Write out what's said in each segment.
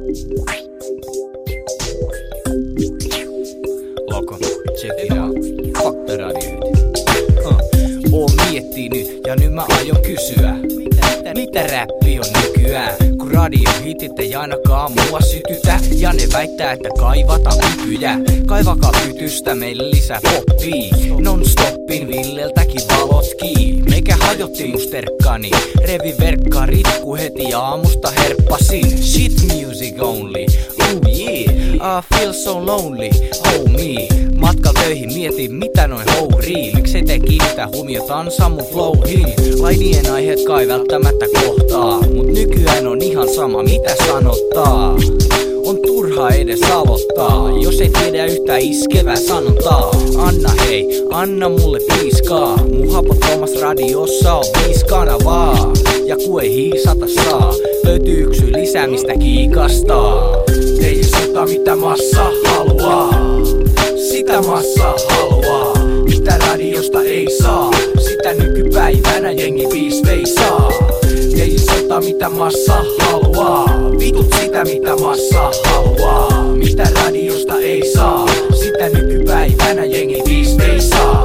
Loko, check it out. Fuck the radio. Oon miettinyt ja nyt mä aion kysyä. Mitä räppi on nykyään? Kun radiohitit ei ainakaan mua sytytä. Ja ne väittää, että kaivataan kykyjä. Kaivakaa pytystä meille lisää poppii. Non-stoppin Villeltäkin valot kiinni. Meikä hajotti musterkkani. Revi verkkarit ku heti aamusta herppasin. Shit music only. Oh yeah, I feel so lonely. Oh me. Matkal töihin mietin mitä noin hourii. Miksei te kiinnitä huomiotansa mun flowhin. Lainien aiheet kai välttämättä kohtaa. Mut nykyään on ihan sama mitä sanottaa. On turha edes aloittaa, jos ei tiedä yhtä iskevää sanontaa. Anna hei, anna mulle piiskaa. Mun hapottomas radiossa on 5 kanavaa. Ja ku ei hiisata saa, löytyy yksy lisää mistä kiikastaa. Ei sota mitä massa haluaa, sitä massa haluaa. Mitä radiosta ei saa, sitä nykypäivänä jengi viis veisaa. Ei sota mitä massa haluaa, vitut sitä mitä massa haluaa. Mitä radiosta ei saa, sitä nykypäivänä jengi viis veisaa.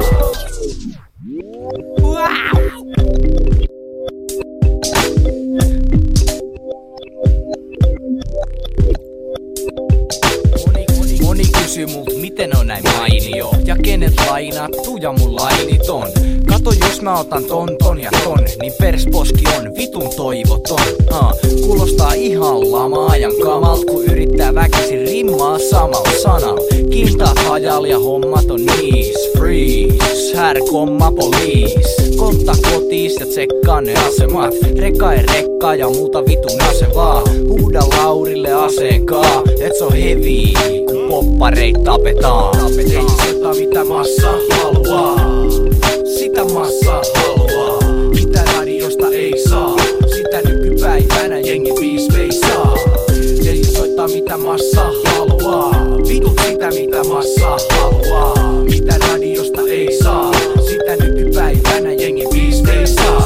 Moni kysyy mut miten on näin mainio. Ja kenet lainattu ja mun lainit on. Kato jos mä otan ton ja ton, niin persposki on vitun toivoton. Kuulostaa ihan lama-ajan kamalt, kun yrittää väkisin rimmaa samalla sanalla. Kintaat hajal ja hommat on niis. Freeze, härkomma poliis. Kontta kotiis ja tsekkaa ne asemat. Rekkaa ja muuta vitun asevaa. Huuda Laurille aseenkaa, et se on heavy, kun poppareit tapetaan. Ei sota mitä massa haluaa, sitä massa haluaa. Mitä radiosta ei saa, sitä nykypäivänä jengi viis veisaa. Ei soittaa mitä massa haluaa, vitut sitä mitä massa haluaa. Mitä radiosta ei saa, sitä nykypäivänä jengi viis veisaa.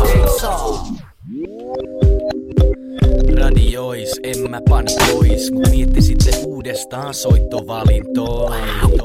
Radiois, en mä panikois, mut mietti sitten uudestaan soittovalintoin.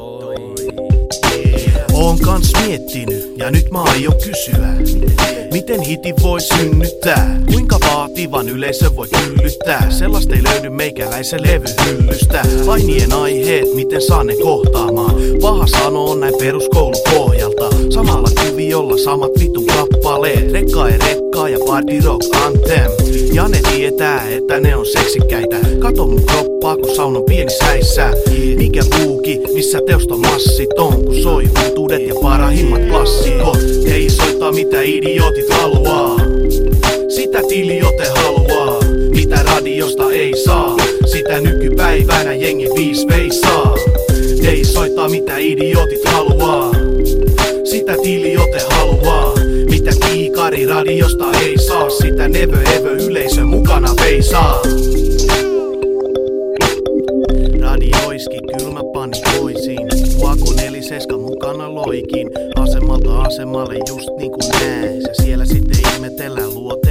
Oon kans miettinyt ja nyt mä aion kysyä. Miten hitin voi synnyttää? Kuinka vaativan yleisö voi yllyttää? Sellaista ei löydy meikäläisen levyhyllystä. Lainien aiheet, miten saa ne kohtaamaan? Paha sanoo näin peruskoulun pohjalta. Samalla kuviolla samat vitun kappaleet. Rekkaa ja party rock anthem. Ja ne tietää, että ne on seksikkäitä. Kato mun kroppaa, kun saunan pienissä häissä. Mikä buuki, missä teosta massit on, kun soi huutuudet ja parahimmat klassikot. Ei soittaa mitä idiotit haluaa, sitä tiliote haluaa. Mitä radiosta ei saa, sitä nykypäivänä jengi viis veisaa. Ei soittaa mitä idiotit haluaa, sitä tiliote haluaa. Mitä kiikari radiosta ei saa, sitä nevö yleisö mukana veisaa. Radioiski kylmä panikoisin, Vako 47 mukana loikin. Asemalta asemalle just niinku näes, ja siellä sitten ihmetellään luot